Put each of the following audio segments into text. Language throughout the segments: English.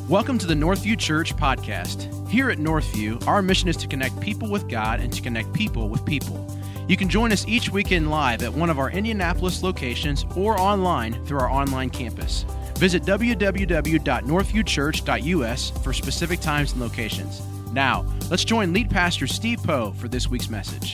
Welcome to the Northview Church podcast. Here at Northview, our mission is to connect people with God and to connect people with people. You can join us each weekend live at one of our Indianapolis locations or online through our online campus. Visit www.northviewchurch.us for specific times and locations. Now, let's join lead pastor Steve Poe for this week's message.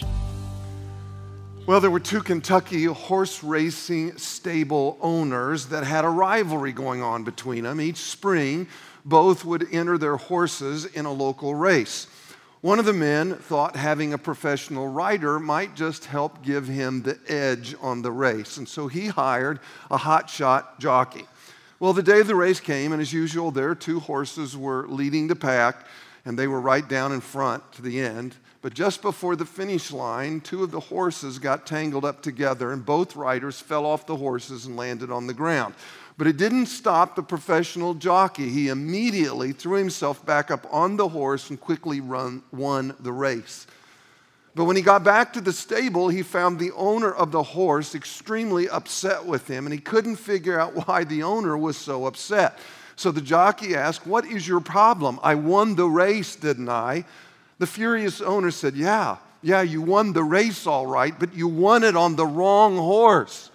Well, there were two Kentucky horse racing stable owners that had a rivalry going on between them. Each spring, both would enter their horses in a local race. One of the men thought having a professional rider might just help give him the edge on the race, and so he hired a hotshot jockey. Well, the day of the race came, and as usual, their two horses were leading the pack, and they were right down in front to the end. But just before the finish line, two of the horses got tangled up together, and both riders fell off the horses and landed on the ground. But it didn't stop the professional jockey. He immediately threw himself back up on the horse and quickly won the race. But when he got back to the stable, he found the owner of the horse extremely upset with him, and he couldn't figure out why the owner was so upset. So the jockey asked, "What is your problem? I won the race, didn't I?" The furious owner said, Yeah, you won the race all right, but you won it on the wrong horse.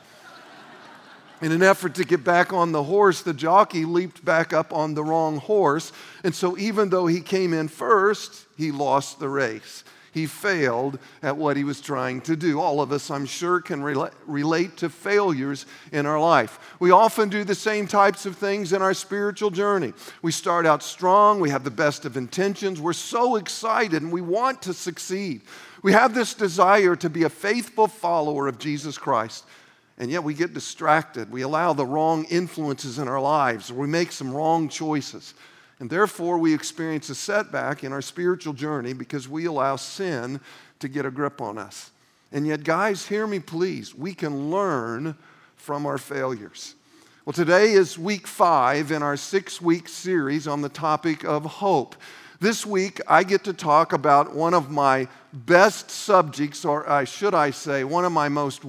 In an effort to get back on the horse, the jockey leaped back up on the wrong horse, and so even though he came in first, he lost the race. He failed at what he was trying to do. All of us, I'm sure, can relate to failures in our life. We often do the same types of things in our spiritual journey. We start out strong, we have the best of intentions, we're so excited and we want to succeed. We have this desire to be a faithful follower of Jesus Christ, and yet we get distracted. We allow the wrong influences in our lives, or we make some wrong choices. And therefore, we experience a setback in our spiritual journey because we allow sin to get a grip on us. And yet, guys, hear me please. We can learn from our failures. Well, today is week 5 in our 6-week series on the topic of hope. This week, I get to talk about one of my best subjects, or should I say, one of my most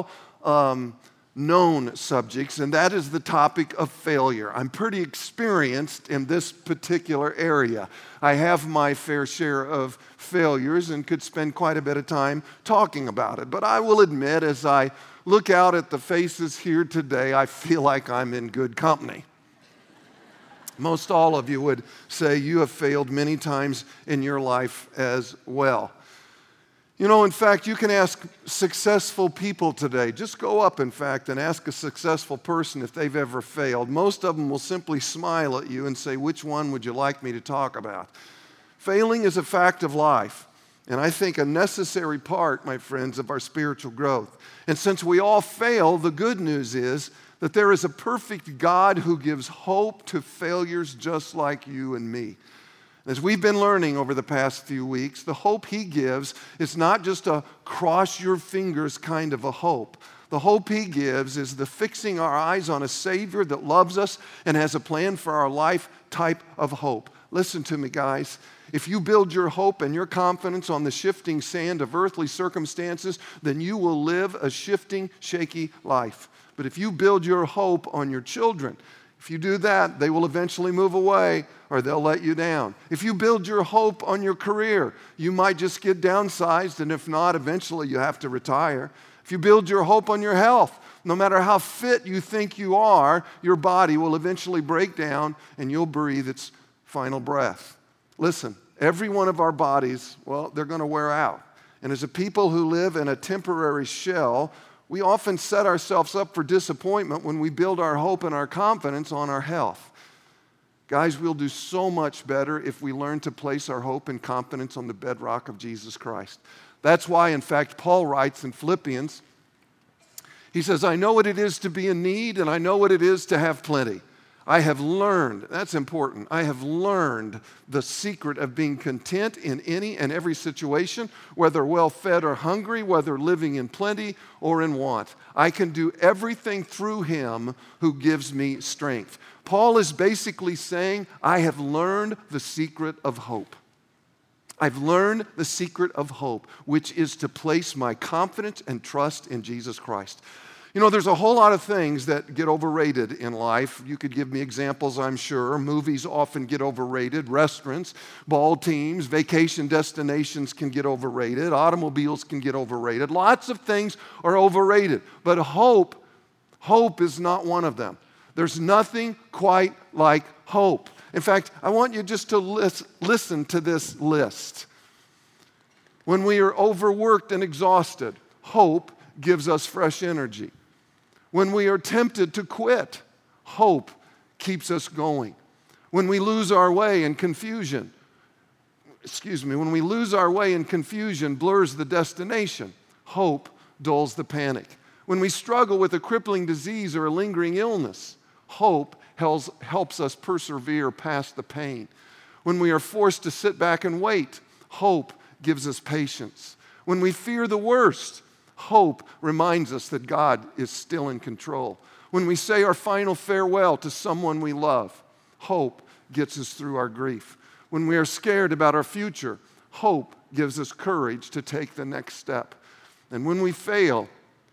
known subjects, and that is the topic of failure. I'm pretty experienced in this particular area. I have my fair share of failures and could spend quite a bit of time talking about it. But I will admit, as I look out at the faces here today, I feel like I'm in good company. Most all of you would say you have failed many times in your life as well. You know, in fact, you can ask successful people today. Just go up, in fact, and ask a successful person if they've ever failed. Most of them will simply smile at you and say, "Which one would you like me to talk about?" Failing is a fact of life, and I think a necessary part, my friends, of our spiritual growth. And since we all fail, the good news is that there is a perfect God who gives hope to failures just like you and me. As we've been learning over the past few weeks, the hope He gives is not just a cross your fingers kind of a hope. The hope He gives is the fixing our eyes on a Savior that loves us and has a plan for our life type of hope. Listen to me, guys. If you build your hope and your confidence on the shifting sand of earthly circumstances, then you will live a shifting, shaky life. But if you build your hope on your children, if you do that, they will eventually move away or they'll let you down. If you build your hope on your career, you might just get downsized, and if not, eventually you have to retire. If you build your hope on your health, no matter how fit you think you are, your body will eventually break down and you'll breathe its final breath. Listen, every one of our bodies, well, they're going to wear out. And as a people who live in a temporary shell, we often set ourselves up for disappointment when we build our hope and our confidence on our health. Guys, we'll do so much better if we learn to place our hope and confidence on the bedrock of Jesus Christ. That's why, in fact, Paul writes in Philippians, he says, "I know what it is to be in need, and I know what it is to have plenty. I have learned," that's important, "I have learned the secret of being content in any and every situation, whether well-fed or hungry, whether living in plenty or in want. I can do everything through Him who gives me strength." Paul is basically saying, I have learned the secret of hope. I've learned the secret of hope, which is to place my confidence and trust in Jesus Christ. You know, there's a whole lot of things that get overrated in life. You could give me examples, I'm sure. Movies often get overrated. Restaurants, ball teams, vacation destinations can get overrated. Automobiles can get overrated. Lots of things are overrated. But hope is not one of them. There's nothing quite like hope. In fact, I want you just to listen to this list. When we are overworked and exhausted, hope gives us fresh energy. When we are tempted to quit, hope keeps us going. When we lose our way in confusion, when we lose our way in confusion blurs the destination, hope dulls the panic. When we struggle with a crippling disease or a lingering illness, hope helps us persevere past the pain. When we are forced to sit back and wait, hope gives us patience. When we fear the worst, hope reminds us that God is still in control. When we say our final farewell to someone we love, hope gets us through our grief. When we are scared about our future, hope gives us courage to take the next step. And when we fail,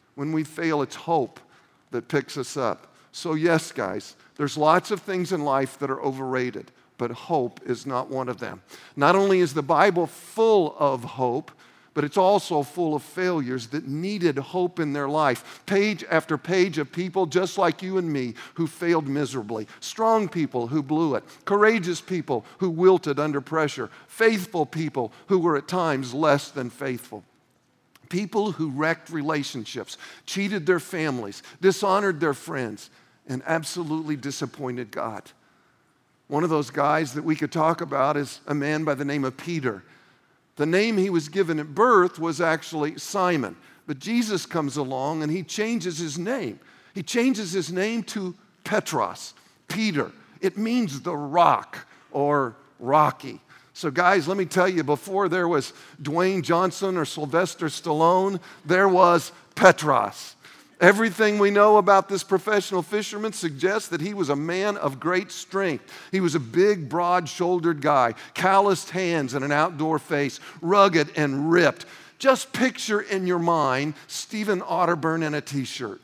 it's hope that picks us up. So yes, guys, there's lots of things in life that are overrated, but hope is not one of them. Not only is the Bible full of hope, but it's also full of failures that needed hope in their life. Page after page of people just like you and me who failed miserably. Strong people who blew it. Courageous people who wilted under pressure. Faithful people who were at times less than faithful. People who wrecked relationships, cheated their families, dishonored their friends, and absolutely disappointed God. One of those guys that we could talk about is a man by the name of Peter. The name he was given at birth was actually Simon. But Jesus comes along and he changes his name. He changes his name to Petros, Peter. It means the rock or rocky. So guys, let me tell you, before there was Dwayne Johnson or Sylvester Stallone, there was Petros. Everything we know about this professional fisherman suggests that he was a man of great strength. He was a big, broad-shouldered guy, calloused hands and an outdoor face, rugged and ripped. Just picture in your mind Stephen Otterburn in a t-shirt.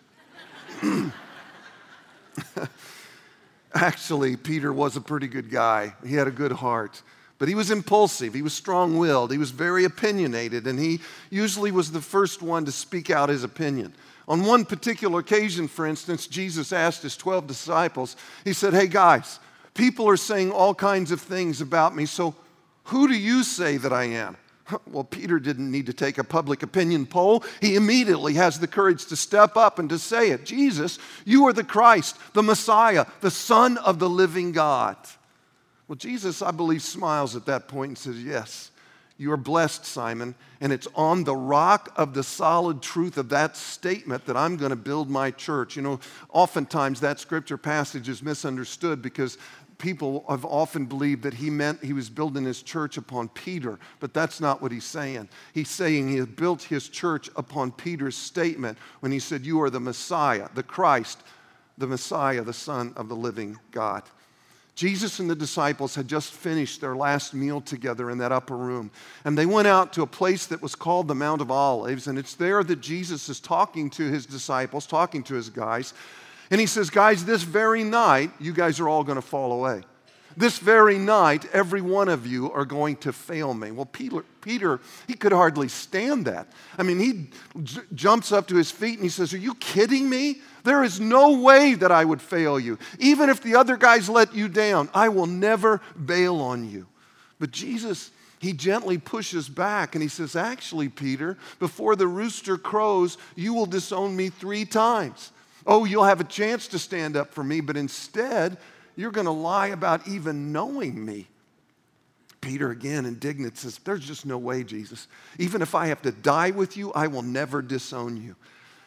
Actually, Peter was a pretty good guy. He had a good heart. But he was impulsive, he was strong-willed, he was very opinionated, and he usually was the first one to speak out his opinion. On one particular occasion, for instance, Jesus asked his 12 disciples, he said, "Hey guys, people are saying all kinds of things about me, so who do you say that I am?" Well, Peter didn't need to take a public opinion poll. He immediately has the courage to step up and to say it. "Jesus, you are the Christ, the Messiah, the Son of the living God." Well, Jesus, I believe, smiles at that point and says, "Yes, you are blessed, Simon, and it's on the rock of the solid truth of that statement that I'm going to build my church." You know, oftentimes that scripture passage is misunderstood because people have often believed that he meant he was building his church upon Peter, but that's not what he's saying. He's saying he had built his church upon Peter's statement when he said, "You are the Messiah, the Christ, the Messiah, the Son of the living God." Jesus and the disciples had just finished their last meal together in that upper room. And they went out to a place that was called the Mount of Olives. And it's there that Jesus is talking to his disciples, talking to his guys. And he says, "Guys, this very night, you guys are all going to fall away. This very night, every one of you are going to fail me." Well, Peter, he could hardly stand that. I mean, he jumps up to his feet and he says, "Are you kidding me? There is no way that I would fail you. Even if the other guys let you down, I will never bail on you." But Jesus, he gently pushes back and he says, "Actually, Peter, before the rooster crows, you will disown me 3 times. Oh, you'll have a chance to stand up for me, but instead, you're going to lie about even knowing me." Peter, again, indignant, says, "There's just no way, Jesus. Even if I have to die with you, I will never disown you."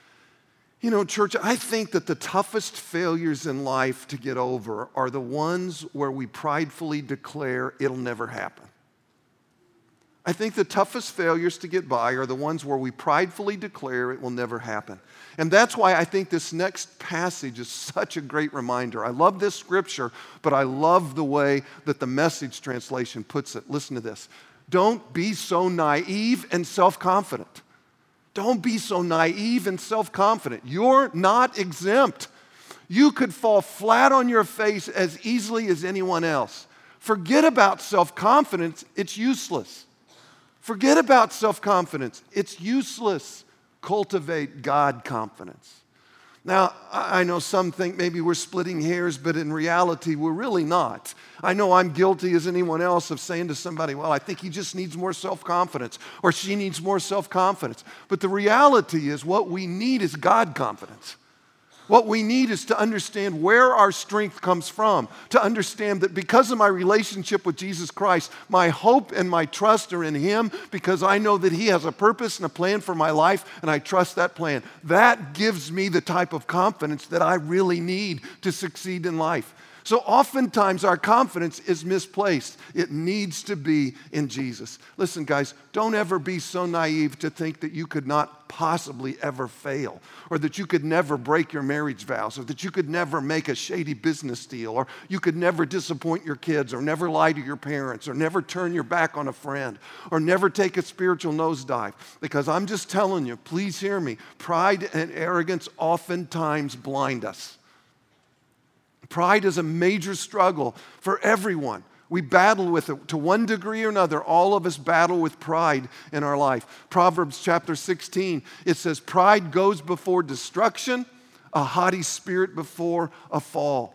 You know, church, I think that the toughest failures in life to get over are the ones where we pridefully declare it'll never happen. I think the toughest failures to get by are the ones where we pridefully declare it will never happen. And that's why I think this next passage is such a great reminder. I love this scripture, but I love the way that the Message translation puts it. Listen to this. Don't be so naive and self-confident. Don't be so naive and self-confident. You're not exempt. You could fall flat on your face as easily as anyone else. Forget about self-confidence. It's useless. Forget about self-confidence. It's useless. Cultivate God confidence. Now, I know some think maybe we're splitting hairs, but in reality, we're really not. I know I'm guilty as anyone else of saying to somebody, well, I think he just needs more self-confidence, or she needs more self-confidence. But the reality is what we need is God confidence. What we need is to understand where our strength comes from, to understand that because of my relationship with Jesus Christ, my hope and my trust are in Him because I know that He has a purpose and a plan for my life, and I trust that plan. That gives me the type of confidence that I really need to succeed in life. So oftentimes our confidence is misplaced. It needs to be in Jesus. Listen, guys, don't ever be so naive to think that you could not possibly ever fail, or that you could never break your marriage vows, or that you could never make a shady business deal, or you could never disappoint your kids, or never lie to your parents, or never turn your back on a friend, or never take a spiritual nosedive. Because I'm just telling you, please hear me, pride and arrogance oftentimes blind us. Pride is a major struggle for everyone. We battle with it to one degree or another. All of us battle with pride in our life. Proverbs chapter 16, it says, pride goes before destruction, a haughty spirit before a fall.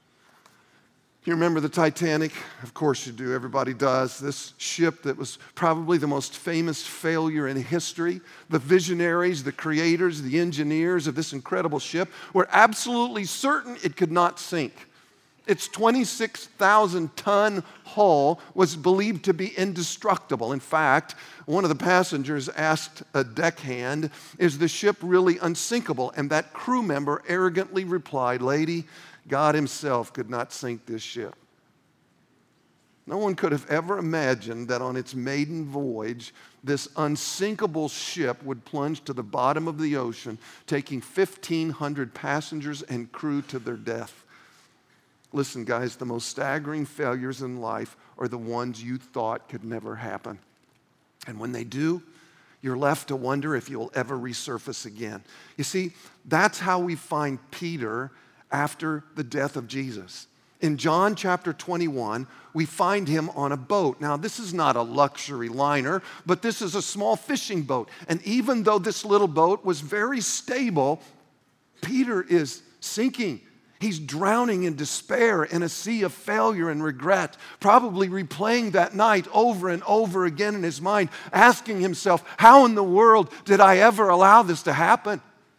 You remember the Titanic? Of course you do. Everybody does. This ship that was probably the most famous failure in history. The visionaries, the creators, the engineers of this incredible ship were absolutely certain it could not sink. Its 26,000-ton hull was believed to be indestructible. In fact, one of the passengers asked a deckhand, "Is the ship really unsinkable?" And that crew member arrogantly replied, "Lady, God Himself could not sink this ship." No one could have ever imagined that on its maiden voyage, this unsinkable ship would plunge to the bottom of the ocean, taking 1,500 passengers and crew to their death. Listen, guys, the most staggering failures in life are the ones you thought could never happen. And when they do, you're left to wonder if you'll ever resurface again. You see, that's how we find Peter after the death of Jesus. In John chapter 21, we find him on a boat. Now, this is not a luxury liner, but this is a small fishing boat. And even though this little boat was very stable, Peter is sinking. He's drowning in despair in a sea of failure and regret, probably replaying that night over and over again in his mind, asking himself, how in the world did I ever allow this to happen?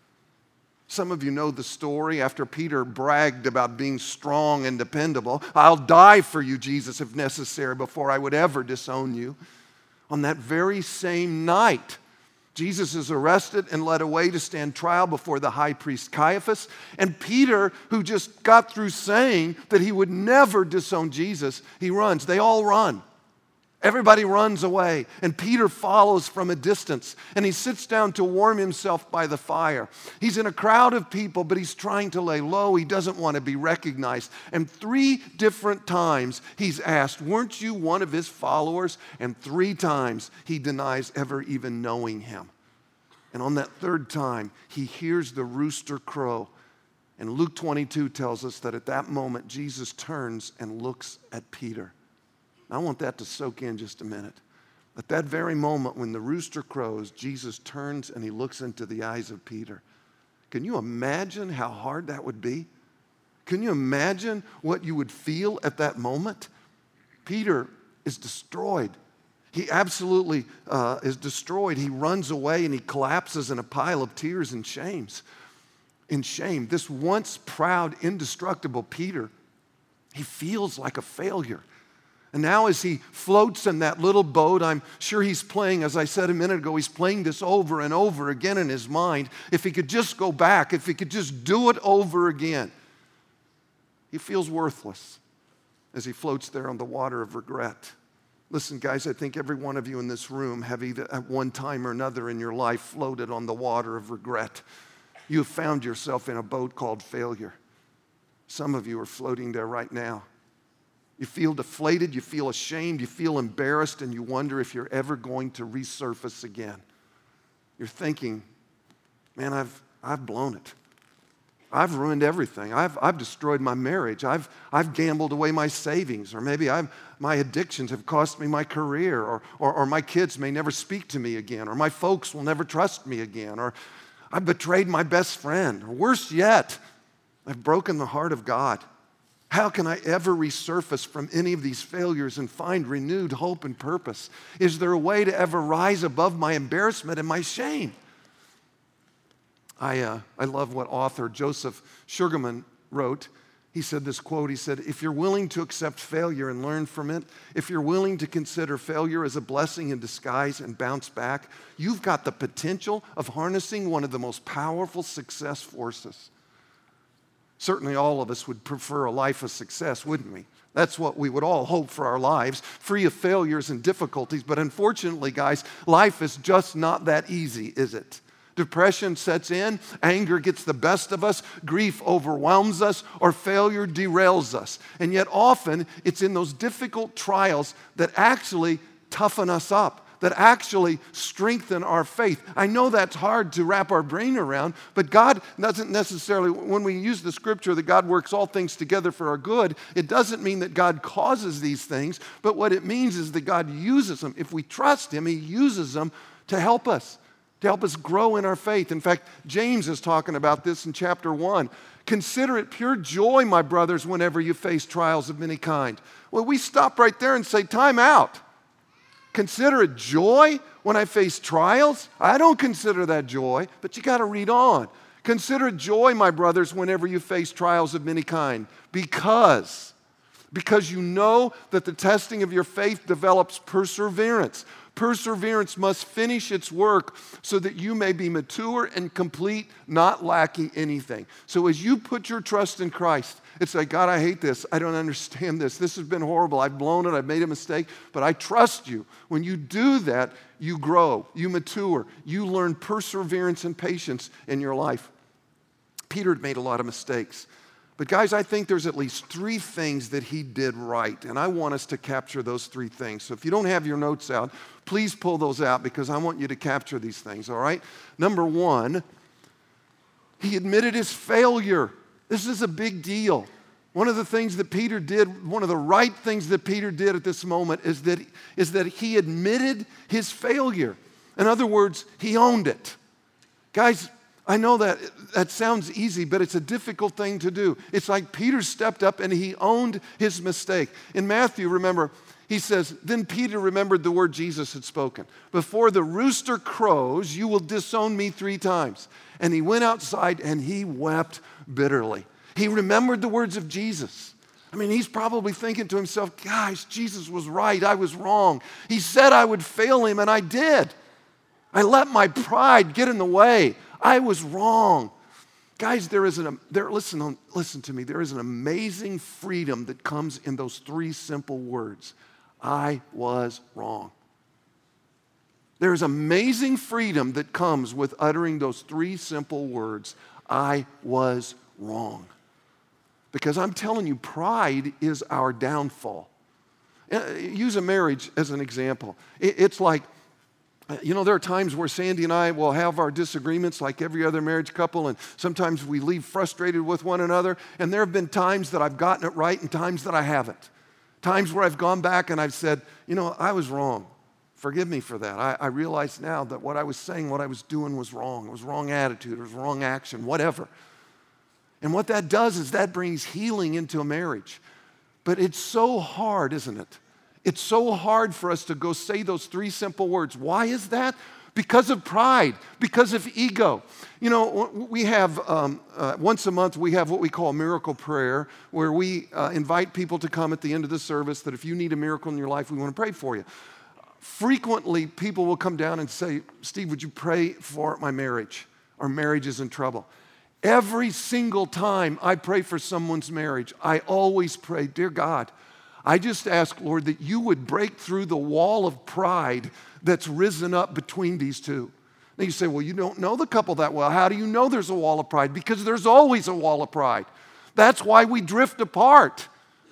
Some of you know the story. After Peter bragged about being strong and dependable, "I'll die for you, Jesus, if necessary, before I would ever disown you." On that very same night, Jesus is arrested and led away to stand trial before the high priest Caiaphas. And Peter, who just got through saying that he would never disown Jesus, he runs. They all run. Everybody runs away, and Peter follows from a distance, and he sits down to warm himself by the fire. He's in a crowd of people, but he's trying to lay low. He doesn't want to be recognized. And 3 different times he's asked, "Weren't you one of his followers?" And 3 times he denies ever even knowing him. And on that 3rd time, he hears the rooster crow. And Luke 22 tells us that at that moment, Jesus turns and looks at Peter. I want that to soak in just a minute. At that very moment when the rooster crows, Jesus turns and he looks into the eyes of Peter. Can you imagine how hard that would be? Can you imagine what you would feel at that moment? Peter is destroyed. He absolutely is destroyed. He runs away and he collapses in a pile of tears and shames. In shame, this once proud, indestructible Peter, he feels like a failure. And now as he floats in that little boat, I'm sure he's playing, as I said a minute ago, he's playing this over and over again in his mind. If he could just go back, if he could just do it over again. He feels worthless as he floats there on the water of regret. Listen, guys, I think every one of you in this room have either at one time or another in your life floated on the water of regret. You have found yourself in a boat called failure. Some of you are floating there right now. You feel deflated, you feel ashamed, you feel embarrassed, and you wonder if you're ever going to resurface again. you're thinking, man, I've blown it. I've ruined everything. I've destroyed my marriage. I've gambled away my savings, or maybe my addictions have cost me my career, or my kids may never speak to me again, or my folks will never trust me again, or I've betrayed my best friend, or worse yet, I've broken the heart of God. How can I ever resurface from any of these failures and find renewed hope and purpose? Is there a way to ever rise above my embarrassment and my shame? I love what author Joseph Sugarman wrote. He said this quote, he said, if you're willing to accept failure and learn from it, if you're willing to consider failure as a blessing in disguise and bounce back, you've got the potential of harnessing one of the most powerful success forces. Certainly all of us would prefer a life of success, wouldn't we? That's what we would all hope for our lives, free of failures and difficulties. But unfortunately, guys, life is just not that easy, is it? Depression sets in, anger gets the best of us, grief overwhelms us, or failure derails us. And yet often, it's in those difficult trials that actually toughen us up, that actually strengthen our faith. I know that's hard to wrap our brain around, but God doesn't necessarily, when we use the scripture that God works all things together for our good, it doesn't mean that God causes these things, but what it means is that God uses them. If we trust Him, He uses them to help us grow in our faith. In fact, James is talking about this in chapter 1. Consider it pure joy, my brothers, whenever you face trials of any kind. Well, we stop right there and say, time out. Consider it joy when I face trials? I don't consider that joy, but you got to read on. Consider it joy, my brothers, whenever you face trials of any kind, because you know that the testing of your faith develops perseverance. Perseverance must finish its work so that you may be mature and complete, not lacking anything. So as you put your trust in Christ, it's like, God, I hate this. I don't understand this. This has been horrible. I've blown it. I've made a mistake, but I trust you. When you do that, you grow, you mature, you learn perseverance and patience in your life. Peter had made a lot of mistakes. But guys, I think there's at least 3 things that he did right, and I want us to capture those 3 things. So if you don't have your notes out, please pull those out because I want you to capture these things, all right? Number 1, he admitted his failure. This is a big deal. One of the things that Peter did, one of the right things that Peter did at this moment is that he admitted his failure. In other words, he owned it. Guys, I know that sounds easy, but it's a difficult thing to do. It's like Peter stepped up and he owned his mistake. In Matthew, remember, he says, then Peter remembered the word Jesus had spoken. Before the rooster crows, you will disown me 3 times. And he went outside and he wept bitterly. He remembered the words of Jesus. I mean, he's probably thinking to himself, guys, Jesus was right, I was wrong. He said I would fail him and I did. I let my pride get in the way. I was wrong. Guys, listen to me. There is an amazing freedom that comes in those 3 simple words. I was wrong. There's amazing freedom that comes with uttering those 3 simple words. I was wrong. Because I'm telling you, pride is our downfall. Use a marriage as an example. It's like, you know, there are times where Sandy and I will have our disagreements like every other marriage couple, and sometimes we leave frustrated with one another, and there have been times that I've gotten it right and times that I haven't. Times where I've gone back and I've said, you know, I was wrong. Forgive me for that. I realize now that what I was saying, what I was doing was wrong. It was wrong attitude, it was wrong action, whatever. And what that does is that brings healing into a marriage. But it's so hard, isn't it? It's so hard for us to go say those 3 simple words. Why is that? Because of pride, because of ego. You know, we have, once a month, we have what we call miracle prayer, where we invite people to come at the end of the service that if you need a miracle in your life, we want to pray for you. Frequently, people will come down and say, Steve, would you pray for my marriage? Our marriage is in trouble. Every single time I pray for someone's marriage, I always pray, dear God, I just ask, Lord, that you would break through the wall of pride that's risen up between these two. Now you say, well, you don't know the couple that well. How do you know there's a wall of pride? Because there's always a wall of pride. That's why we drift apart.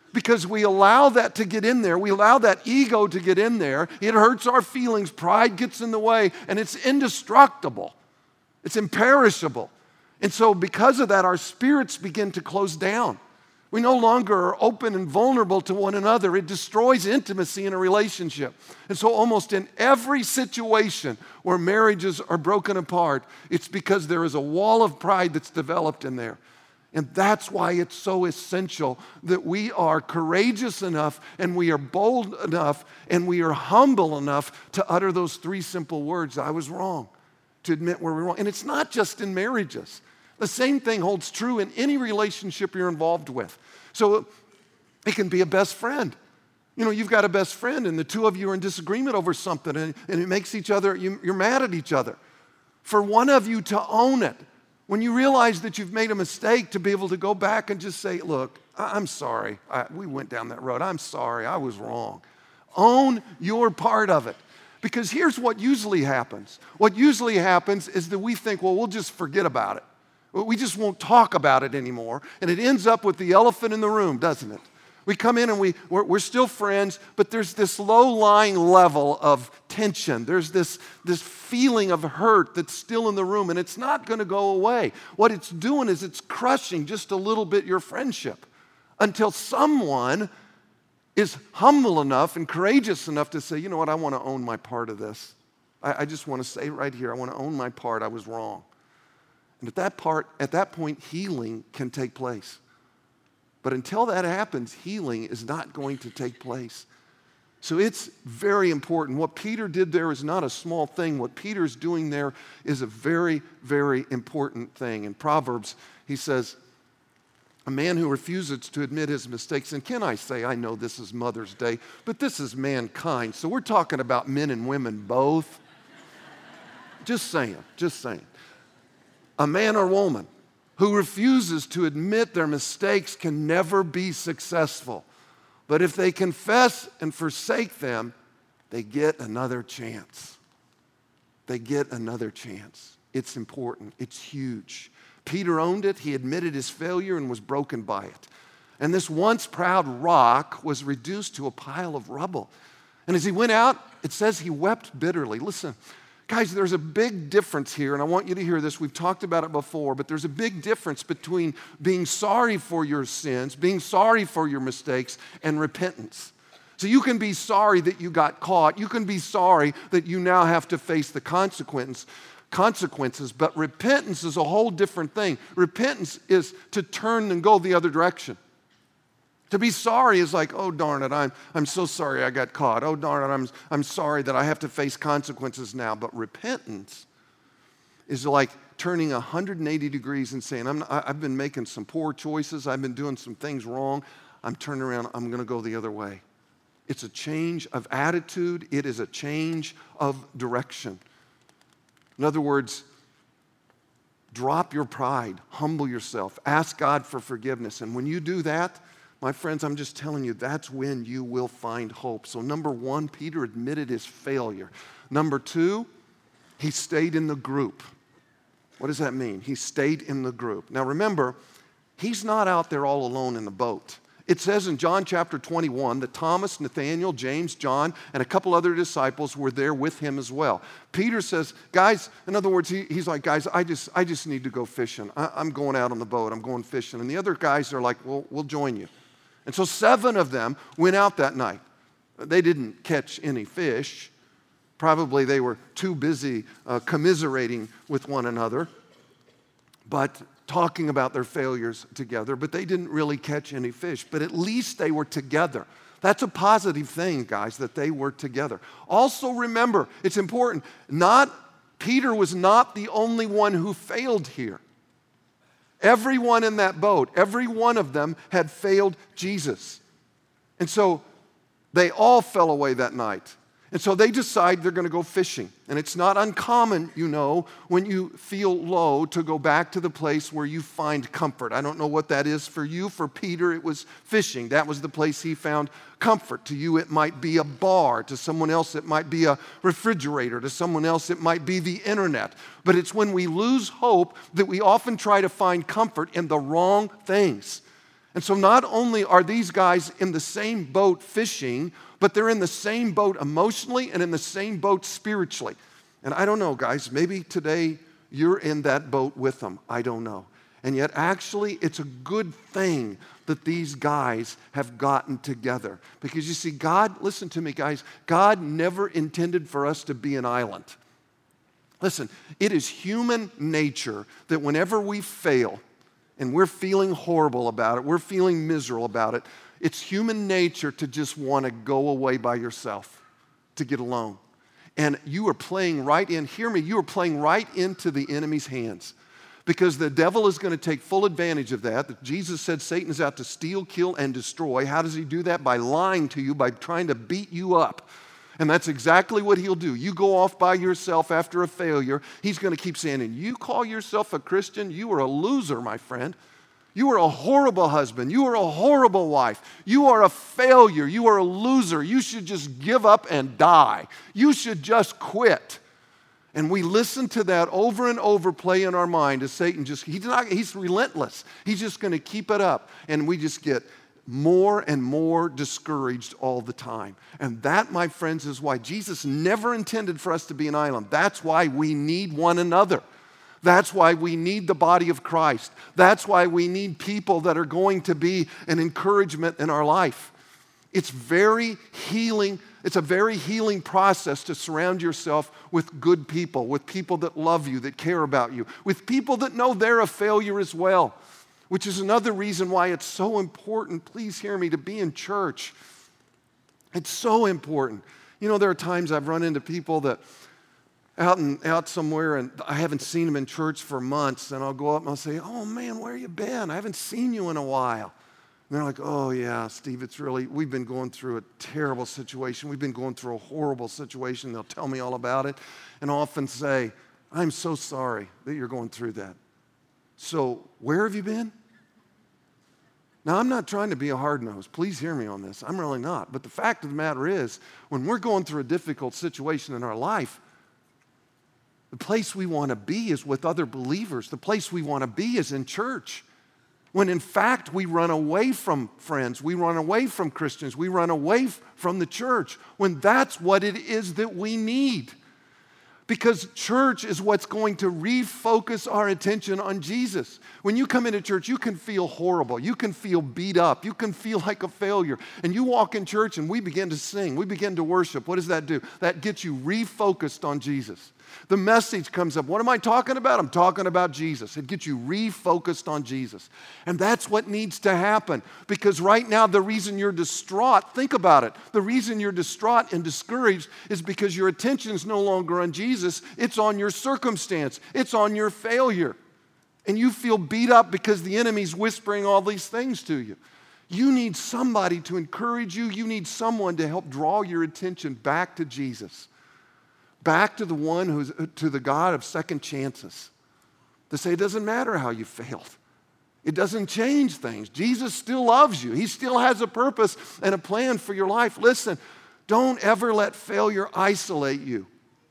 because we allow that to get in there. We allow that ego to get in there. It hurts our feelings. Pride gets in the way, and it's indestructible. It's imperishable. And so because of that, our spirits begin to close down. We no longer are open and vulnerable to one another. It destroys intimacy in a relationship. And so almost in every situation where marriages are broken apart, it's because there is a wall of pride that's developed in there. And that's why it's so essential that we are courageous enough and we are bold enough and we are humble enough to utter those three simple words, I was wrong, to admit where we're wrong. And it's not just in marriages. The same thing holds true in any relationship you're involved with. So it can be a best friend. You know, you've got a best friend and the two of you are in disagreement over something and it makes each other, you're mad at each other. For one of you to own it, when you realize that you've made a mistake, to be able to go back and just say, look, I'm sorry. We went down that road. I'm sorry. I was wrong. Own your part of it. Because here's what usually happens. What usually happens is that we think, well, we'll just forget about it. We just won't talk about it anymore. And it ends up with the elephant in the room, doesn't it? We come in and we're still friends, but there's this low-lying level of tension. There's this feeling of hurt that's still in the room, and it's not going to go away. What it's doing is it's crushing just a little bit your friendship until someone is humble enough and courageous enough to say, you know what, I want to own my part of this. I just want to say right here, I want to own my part. I was wrong. And at that point, healing can take place. But until that happens, healing is not going to take place. So it's very important. What Peter did there is not a small thing. What Peter's doing there is a very, very important thing. In Proverbs, he says, a man who refuses to admit his mistakes, and can I say, I know this is Mother's Day, but this is mankind. So we're talking about men and women both. Just saying. A man or woman who refuses to admit their mistakes can never be successful. But if they confess and forsake them, they get another chance. They get another chance. It's important. It's huge. Peter owned it. He admitted his failure and was broken by it. And this once proud rock was reduced to a pile of rubble. And as he went out, it says he wept bitterly. Listen, guys, there's a big difference here, and I want you to hear this. We've talked about it before, but there's a big difference between being sorry for your sins, being sorry for your mistakes, and repentance. So you can be sorry that you got caught. You can be sorry that you now have to face the consequences, but repentance is a whole different thing. Repentance is to turn and go the other direction. To be sorry is like, oh, darn it, I'm so sorry I got caught. Oh, darn it, I'm sorry that I have to face consequences now. But repentance is like turning 180 degrees and saying, I've been making some poor choices. I've been doing some things wrong. I'm turning around. I'm going to go the other way. It's a change of attitude. It is a change of direction. In other words, drop your pride. Humble yourself. Ask God for forgiveness. And when you do that, my friends, I'm just telling you, that's when you will find hope. So number one, Peter admitted his failure. Number two, he stayed in the group. What does that mean? He stayed in the group. Now remember, he's not out there all alone in the boat. It says in John chapter 21 that Thomas, Nathanael, James, John, and a couple other disciples were there with him as well. Peter says, guys, in other words, he's like, guys, I just need to go fishing. I'm going out on the boat. I'm going fishing. And the other guys are like, well, we'll join you. And so 7 of them went out that night. They didn't catch any fish. Probably they were too busy commiserating with one another, but talking about their failures together. But they didn't really catch any fish. But at least they were together. That's a positive thing, guys, that they were together. Also remember, it's important, Peter was not the only one who failed here. Everyone in that boat, every one of them had failed Jesus. And so they all fell away that night. And so they decide they're going to go fishing. And it's not uncommon, you know, when you feel low to go back to the place where you find comfort. I don't know what that is for you. For Peter, it was fishing. That was the place he found comfort. To you, it might be a bar. To someone else, it might be a refrigerator. To someone else, it might be the internet. But it's when we lose hope that we often try to find comfort in the wrong things. And so not only are these guys in the same boat fishing, but they're in the same boat emotionally and in the same boat spiritually. And I don't know, guys, maybe today you're in that boat with them. I don't know. And yet, actually, it's a good thing that these guys have gotten together. Because you see, God, listen to me, guys, God never intended for us to be an island. Listen, it is human nature that whenever we fail and we're feeling horrible about it, we're feeling miserable about it, it's human nature to just want to go away by yourself, to get alone. And you are playing right in, hear me, you are playing right into the enemy's hands. Because the devil is going to take full advantage of that. Jesus said Satan is out to steal, kill, and destroy. How does he do that? By lying to you, by trying to beat you up. And that's exactly what he'll do. You go off by yourself after a failure, he's going to keep saying, and you call yourself a Christian? You are a loser, my friend. You are a horrible husband. You are a horrible wife. You are a failure. You are a loser. You should just give up and die. You should just quit. And we listen to that over and over play in our mind as Satan he's relentless. He's just going to keep it up. And we just get more and more discouraged all the time. And that, my friends, is why Jesus never intended for us to be an island. That's why we need one another. That's why we need the body of Christ. That's why we need people that are going to be an encouragement in our life. It's very healing. It's a very healing process to surround yourself with good people, with people that love you, that care about you, with people that know they're a failure as well, which is another reason why it's so important, please hear me, to be in church. It's so important. You know, there are times I've run into people that out somewhere and I haven't seen them in church for months, and I'll go up and I'll say, oh man, where you been? I haven't seen you in a while. And they're like, oh yeah, Steve, we've been going through a terrible situation. We've been going through a horrible situation. They'll tell me all about it and often say, I'm so sorry that you're going through that. So where have you been? Now, I'm not trying to be a hard-nosed. Please hear me on this. I'm really not. But the fact of the matter is, when we're going through a difficult situation in our life, the place we want to be is with other believers. The place we want to be is in church. When in fact we run away from friends, we run away from Christians, we run away from the church, when that's what it is that we need. Because church is what's going to refocus our attention on Jesus. When you come into church, you can feel horrible, you can feel beat up, you can feel like a failure. And you walk in church and we begin to sing, we begin to worship. What does that do? That gets you refocused on Jesus. The message comes up. What am I talking about? I'm talking about Jesus. It gets you refocused on Jesus. And that's what needs to happen. Because right now, the reason you're distraught, think about it. The reason you're distraught and discouraged is because your attention is no longer on Jesus. It's on your circumstance. It's on your failure. And you feel beat up because the enemy's whispering all these things to you. You need somebody to encourage you. You need someone to help draw your attention back to Jesus. Back to the God of second chances. To say it doesn't matter how you failed. It doesn't change things. Jesus still loves you. He still has a purpose and a plan for your life. Listen, don't ever let failure isolate you.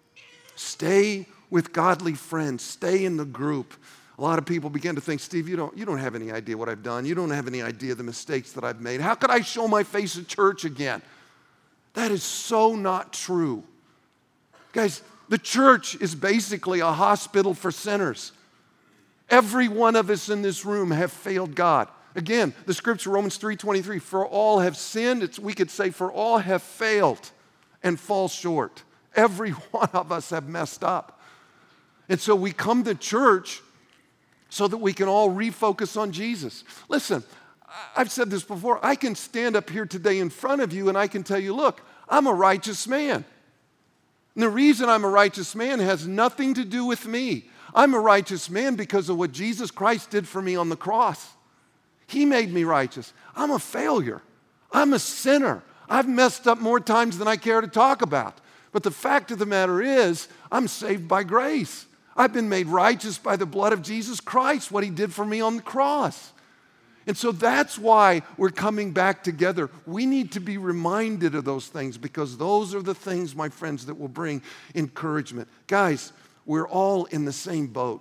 Stay with godly friends. Stay in the group. A lot of people begin to think, Steve, you don't have any idea what I've done. You don't have any idea the mistakes that I've made. How could I show my face at church again? That is so not true. Guys, the church is basically a hospital for sinners. Every one of us in this room have failed God. Again, the scripture, Romans 3:23, for all have sinned, we could say for all have failed and fall short. Every one of us have messed up. And so we come to church so that we can all refocus on Jesus. Listen, I've said this before, I can stand up here today in front of you and I can tell you, look, I'm a righteous man. And the reason I'm a righteous man has nothing to do with me. I'm a righteous man because of what Jesus Christ did for me on the cross. He made me righteous. I'm a failure. I'm a sinner. I've messed up more times than I care to talk about. But the fact of the matter is, I'm saved by grace. I've been made righteous by the blood of Jesus Christ, what He did for me on the cross. And so that's why we're coming back together. We need to be reminded of those things because those are the things, my friends, that will bring encouragement. Guys, we're all in the same boat.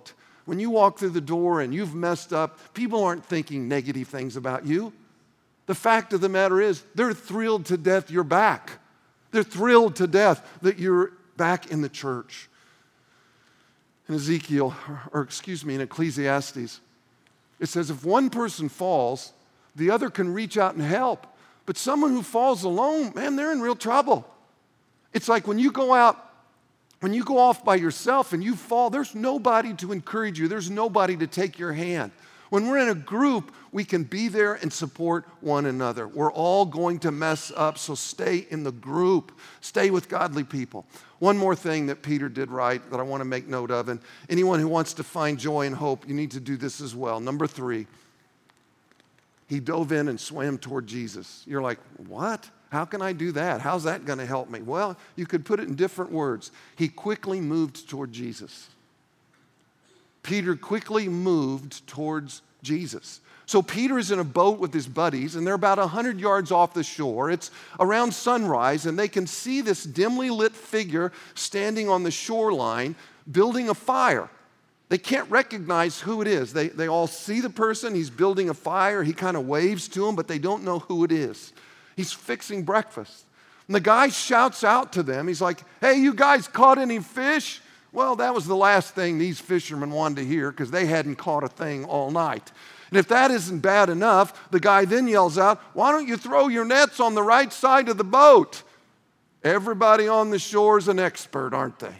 when you walk through the door and you've messed up, people aren't thinking negative things about you. The fact of the matter is, they're thrilled to death you're back. They're thrilled to death that you're back in the church. In in Ecclesiastes, it says if one person falls, the other can reach out and help. But someone who falls alone, man, they're in real trouble. It's like when you go off by yourself and you fall, there's nobody to encourage you. There's nobody to take your hand. When we're in a group, we can be there and support one another. We're all going to mess up, so stay in the group. Stay with godly people. One more thing that Peter did right that I want to make note of, and anyone who wants to find joy and hope, you need to do this as well. Number 3, he dove in and swam toward Jesus. You're like, what? How can I do that? How's that going to help me? Well, you could put it in different words. He quickly moved toward Jesus. Peter quickly moved towards Jesus. So Peter's in a boat with his buddies, and they're about 100 yards off the shore. It's around sunrise, and they can see this dimly lit figure standing on the shoreline building a fire. They can't recognize who it is. They all see the person. He's building a fire. He kind of waves to them, but they don't know who it is. He's fixing breakfast. And the guy shouts out to them. He's like, hey, you guys caught any fish? Well, that was the last thing these fishermen wanted to hear because they hadn't caught a thing all night. And if that isn't bad enough, the guy then yells out, why don't you throw your nets on the right side of the boat? Everybody on the shore is an expert, aren't they?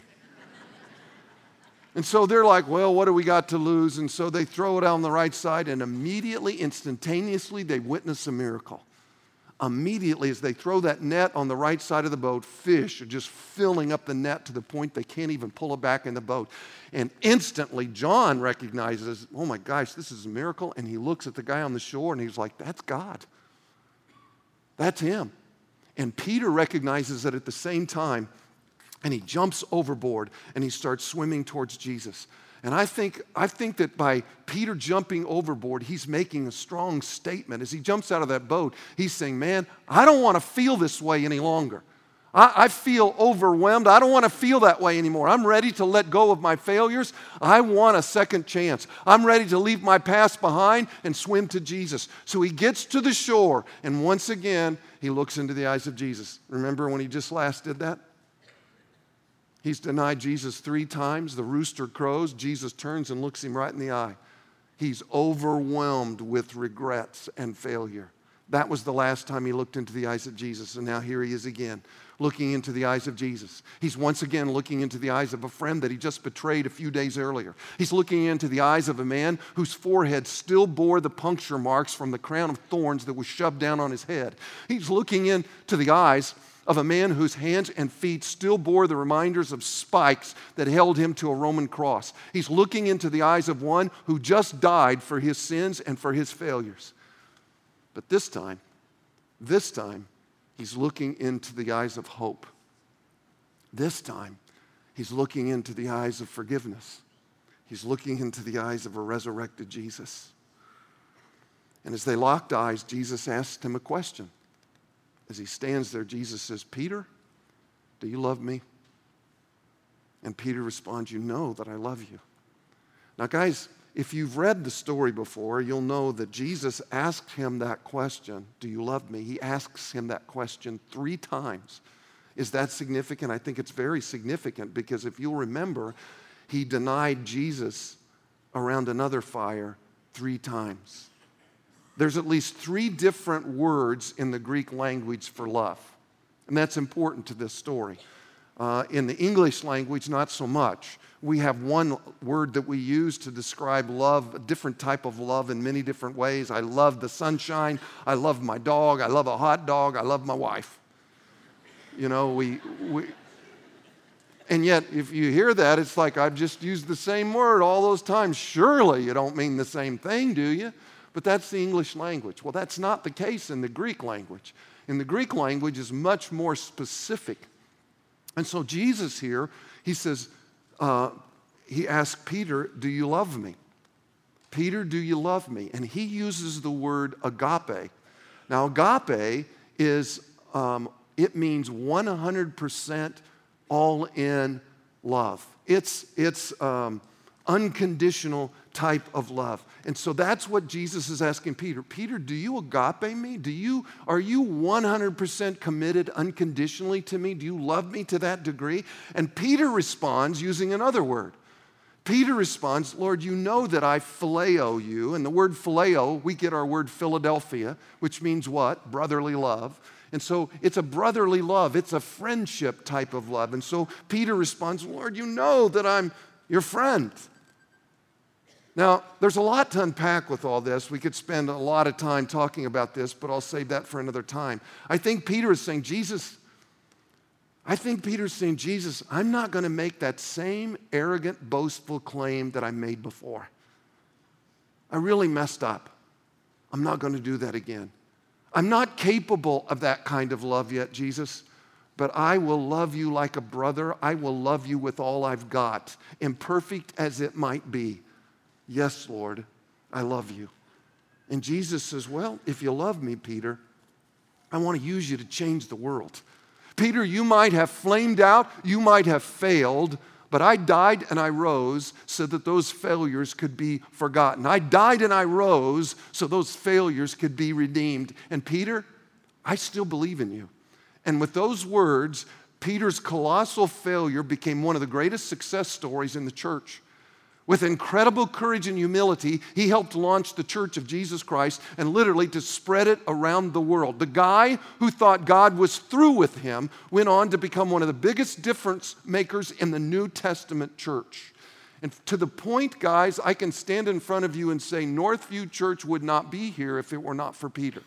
And so they're like, well, what do we got to lose? And so they throw it on the right side, and immediately, instantaneously, they witness a miracle. Immediately, as they throw that net on the right side of the boat, fish are just filling up the net to the point they can't even pull it back in the boat. And instantly, John recognizes, oh my gosh, this is a miracle. And he looks at the guy on the shore and he's like, that's God. That's him. And Peter recognizes it at the same time, and he jumps overboard and he starts swimming towards Jesus. And I think that by Peter jumping overboard, he's making a strong statement. As he jumps out of that boat, he's saying, man, I don't want to feel this way any longer. I feel overwhelmed. I don't want to feel that way anymore. I'm ready to let go of my failures. I want a second chance. I'm ready to leave my past behind and swim to Jesus. So he gets to the shore, and once again, he looks into the eyes of Jesus. Remember when he just last did that? He's denied Jesus 3 times. The rooster crows. Jesus turns and looks him right in the eye. He's overwhelmed with regrets and failure. That was the last time he looked into the eyes of Jesus, and now here he is again, looking into the eyes of Jesus. He's once again looking into the eyes of a friend that he just betrayed a few days earlier. He's looking into the eyes of a man whose forehead still bore the puncture marks from the crown of thorns that was shoved down on his head. He's looking into the eyes of a man whose hands and feet still bore the reminders of spikes that held him to a Roman cross. He's looking into the eyes of one who just died for his sins and for his failures. But this time, he's looking into the eyes of hope. This time, he's looking into the eyes of forgiveness. He's looking into the eyes of a resurrected Jesus. And as they locked eyes, Jesus asked him a question. As he stands there, Jesus says, Peter, do you love me? And Peter responds, you know that I love you. Now, guys, if you've read the story before, you'll know that Jesus asked him that question, do you love me? He asks him that question 3 times. Is that significant? I think it's very significant because if you'll remember, he denied Jesus around another fire 3 times. There's at least 3 different words in the Greek language for love, and that's important to this story. In the English language, not so much. We have one word that we use to describe love, a different type of love in many different ways. I love the sunshine. I love my dog. I love a hot dog. I love my wife. You know, and yet, if you hear that, it's like I've just used the same word all those times. Surely you don't mean the same thing, do you? But that's the English language. Well, that's not the case in the Greek language. In the Greek language is much more specific. And so Jesus here, he says, he asked Peter, do you love me? Peter, do you love me? And he uses the word agape. Now, agape is, it means 100% all-in love. It's unconditional type of love. And so that's what Jesus is asking Peter. Peter, do you agape me? Are you 100% committed unconditionally to me? Do you love me to that degree? And Peter responds using another word. Peter responds, Lord, you know that I phileo you. And the word phileo, we get our word Philadelphia, which means what? Brotherly love. And so it's a brotherly love. It's a friendship type of love. And so Peter responds, Lord, you know that I'm your friend. Now, there's a lot to unpack with all this. We could spend a lot of time talking about this, but I'll save that for another time. I think Peter is saying, Jesus, I'm not going to make that same arrogant, boastful claim that I made before. I really messed up. I'm not going to do that again. I'm not capable of that kind of love yet, Jesus, but I will love you like a brother. I will love you with all I've got, imperfect as it might be. Yes, Lord, I love you. And Jesus says, well, if you love me, Peter, I want to use you to change the world. Peter, you might have flamed out, you might have failed, but I died and I rose so that those failures could be forgotten. I died and I rose so those failures could be redeemed. And Peter, I still believe in you. And with those words, Peter's colossal failure became one of the greatest success stories in the church. With incredible courage and humility, he helped launch the Church of Jesus Christ and literally to spread it around the world. The guy who thought God was through with him went on to become one of the biggest difference makers in the New Testament church. And to the point, guys, I can stand in front of you and say Northview Church would not be here if it were not for Peter.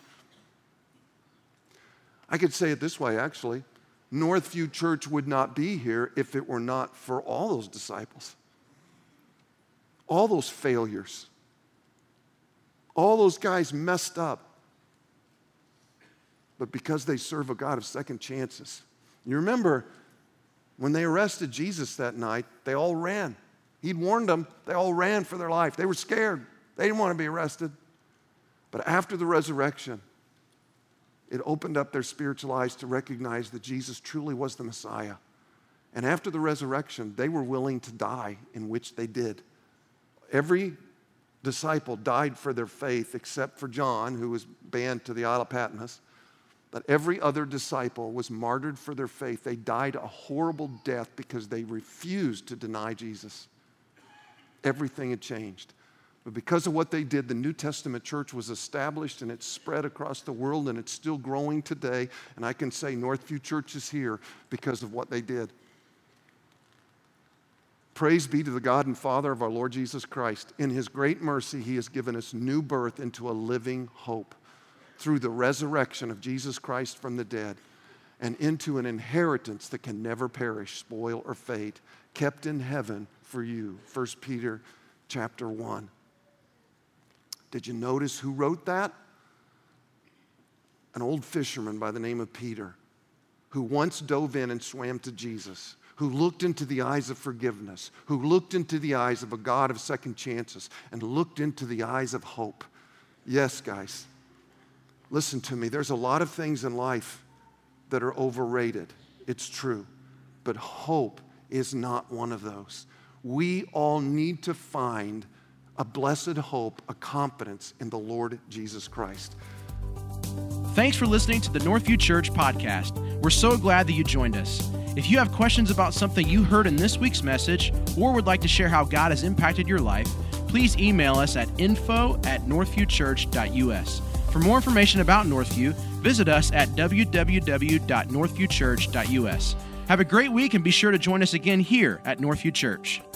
I could say it this way, actually. Northview Church would not be here if it were not for all those disciples. All those failures, all those guys messed up, but because they serve a God of second chances. You remember when they arrested Jesus that night, they all ran. He'd warned them, they all ran for their life. They were scared. They didn't want to be arrested. But after the resurrection, it opened up their spiritual eyes to recognize that Jesus truly was the Messiah. And after the resurrection, they were willing to die, in which they did. Every disciple died for their faith except for John, who was banned to the Isle of Patmos. But every other disciple was martyred for their faith. They died a horrible death because they refused to deny Jesus. Everything had changed. But because of what they did, the New Testament church was established and it spread across the world and it's still growing today. And I can say Northview Church is here because of what they did. Praise be to the God and Father of our Lord Jesus Christ. In his great mercy, he has given us new birth into a living hope through the resurrection of Jesus Christ from the dead and into an inheritance that can never perish, spoil, or fade, kept in heaven for you. 1 Peter chapter 1. Did you notice who wrote that? An old fisherman by the name of Peter, who once dove in and swam to Jesus, who looked into the eyes of forgiveness, who looked into the eyes of a God of second chances, and looked into the eyes of hope. Yes, guys, listen to me. There's a lot of things in life that are overrated. It's true. But hope is not one of those. We all need to find a blessed hope, a confidence in the Lord Jesus Christ. Thanks for listening to the Northview Church podcast. We're so glad that you joined us. If you have questions about something you heard in this week's message or would like to share how God has impacted your life, please email us at info@northviewchurch.us. For more information about Northview, visit us at www.northviewchurch.us. Have a great week and be sure to join us again here at Northview Church.